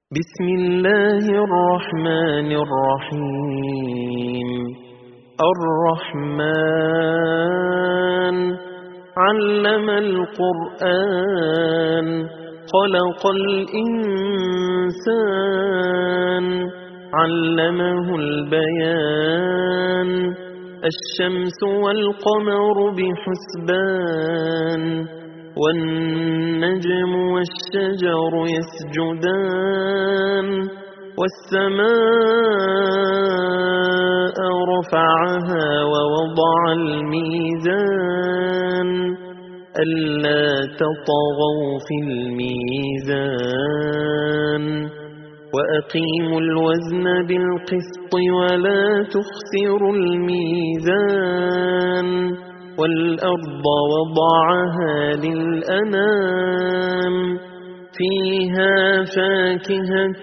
بسم الله الرحمن الرحيم. الرحمن علم القرآن خلق الإنسان علمه البيان الشمس والقمر بحسبان والنجم والشجر يسجدان والسماء رفعها ووضع الميزان ألا تطغوا في الميزان وأقيموا الوزن بالقسط ولا تخسروا الميزان والأرض وضعها للأنام فيها فاكهة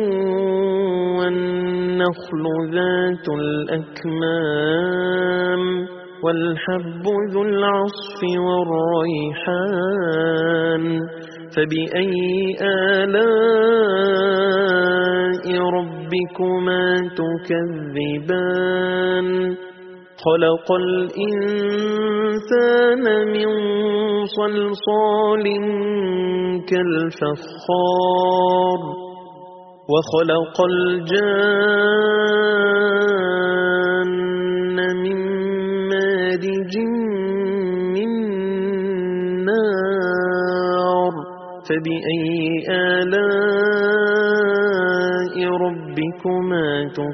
والنخل ذات الأكمام والحب ذو العصف والريحان فبأي آلاء ربكما تكذبان خلق الإنسان من صلصال كالفخار وخلق الجان من مارج من نار فبأي آلاء ربكما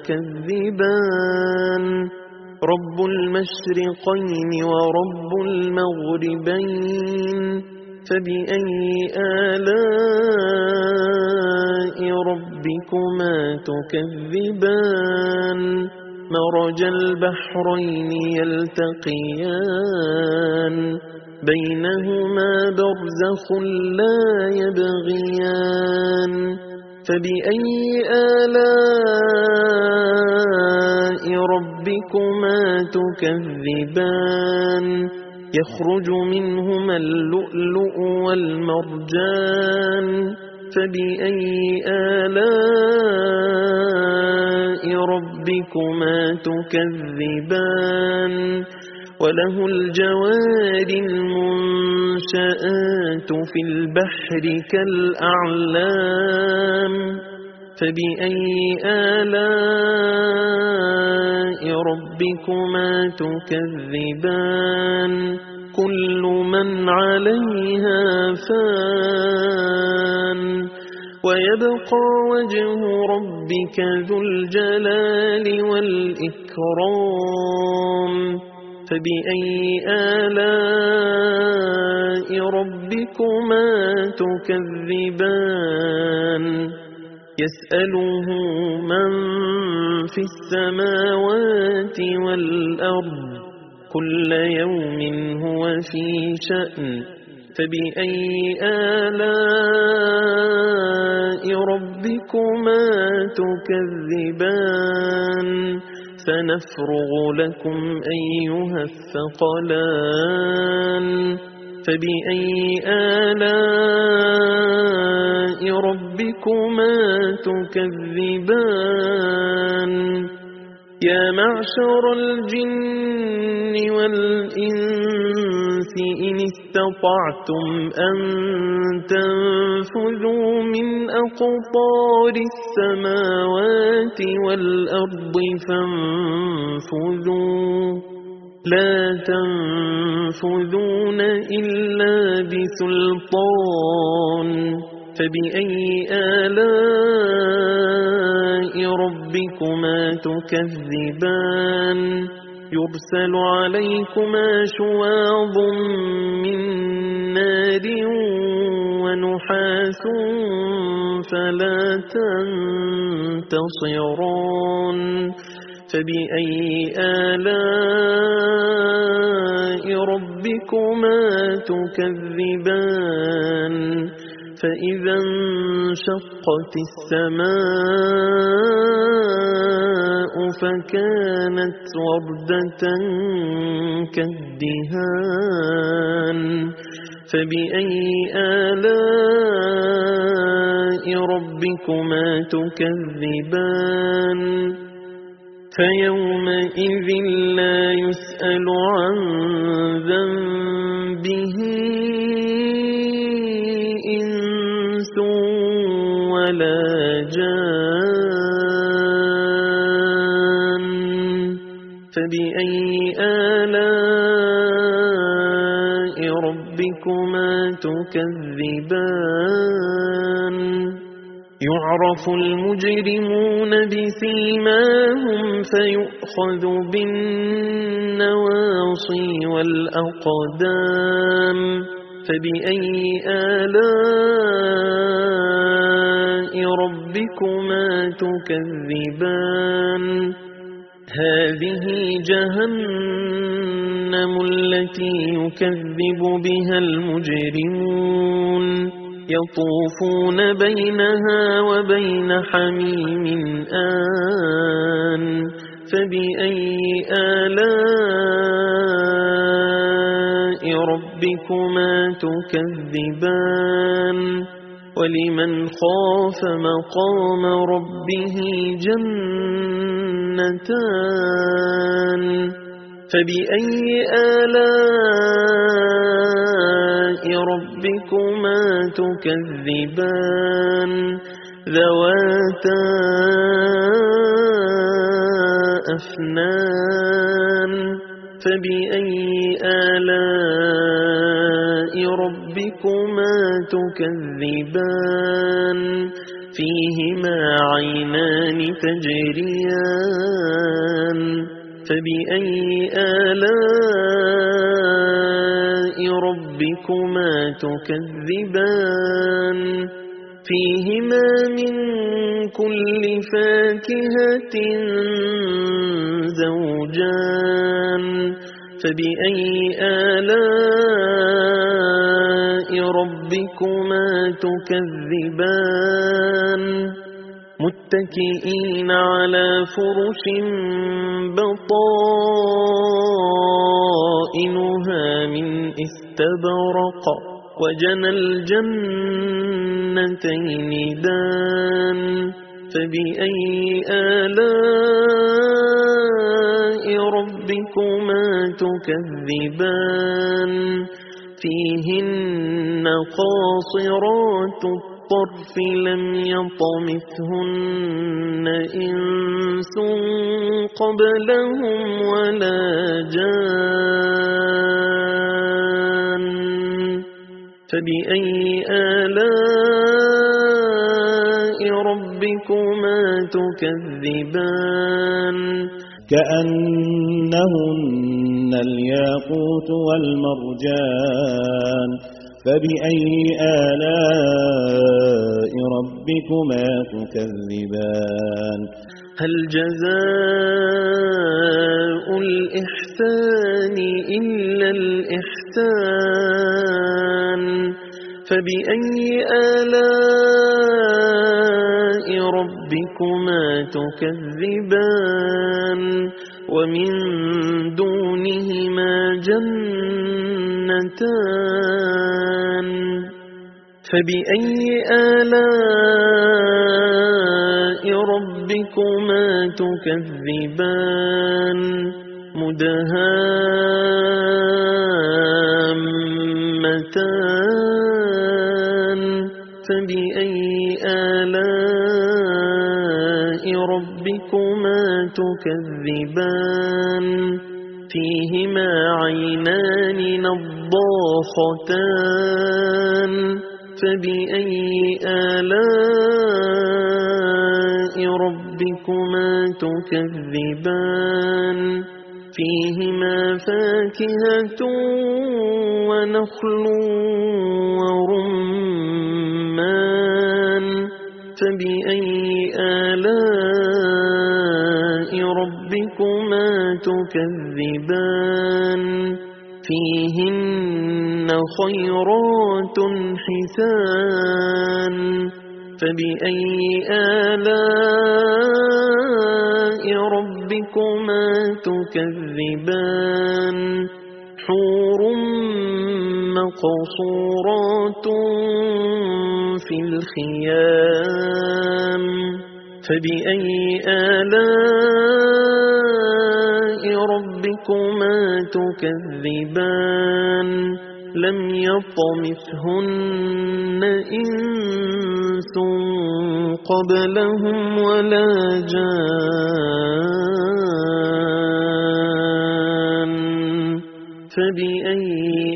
تكذبان رب المشرقين ورب المغربين فبأي آلاء ربكما تكذبان مرج البحرين يلتقيان بينهما برزخ لا يبغيان فبأي آلاء ربكما تكذبان يخرج منهما اللؤلؤ والمرجان فبأي آلاء ربكما تكذبان وله الجوار المنشآت في البحر كالأعلام فبأي آلاء ربكما تكذبان كل من عليها فان ويبقى وجه ربك ذو الجلال والإكرام فبأي آلاء ربكما تكذبان يسأله من في السماوات والأرض كل يوم هو في شأن فبأي آلاء ربكما تكذبان سنفرغ لكم أيها الثقلان فبأي آلاء ربكما تكذبان يا معشر الجن والإنس إن استطعتم أن تنفذوا من أقطار السماوات والأرض فانفذوا لا تنفذون إلا بسلطان فبأي آلاء ربكما تكذبان يرسل عليكما شواظ من نار ونحاس فلا تنتصران فبأي آلاء ربكما تكذبان فإذا انشقت السماء فكانت وردة كالدهان فبأي آلاء ربكما تكذبان فيومئذ لا يسأل عن ذنبه إنس ولا جان فبأي آلاء ربكما تكذبان يعرف المجرمون بسيماهم فيؤخذ بالنواصي والأقدام فبأي آلاء ربكما تكذبان هذه جهنم التي يكذب بها المجرمون يطوفون بينها وبين حميم آن فبأي آلاء ربكما تكذبان ولمن خاف مقام ربه جنتان فبأي آلاء ربكما تكذبان ذواتا أفنان فبأي آلاء ربكما تكذبان فيهما عينان تجريان فبأي آلاء ربكما تكذبان فيهما من كل فاكهة زوجان فبأي آلاء ربكما تكذبان متكئين على فرش بطائنها من استبرق وجنى الجنتين دان فبأي آلاء ربكما تكذبان فيهن قاصرات الطرف لم يطمثهن إنس قبلهم ولا جان فبأي آلاء ربكما تكذبان كأنهن الياقوت والمرجان فبأي آلاء ربكما تكذبان هل جزاء الإحسان إلا الإحسان فبأي آلاء ربكما تكذبان ومن دونهما جنتان فبأي آلاء ربكما تكذبان مدهامتان فبأي آلاء ربكما تكذبان فيهما عينان نضاختان فبأي آلاء ربكما تكذبان فيهما فاكهة ونخل ورمان فبأي آلاء ربكما تكذبان فيهن خيرات حسان فبأي آلاء ربكما تكذبان حور مقصورات في الخيام فبأي آلاء ربكما تكذبان لم يطمثهن إنس قبلهم ولا جان فبأي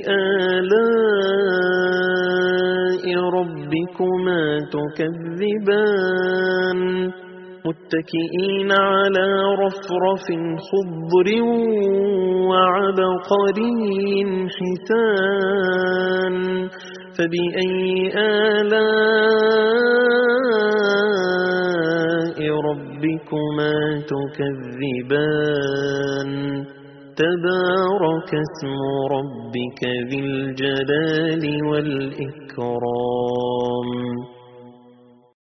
آلاء ربكما تكذبان متكئين على رفرف خضر وعبقري حسان فبأي آلاء ربكما تكذبان تبارك اسم ربك ذي الجلال والإكرام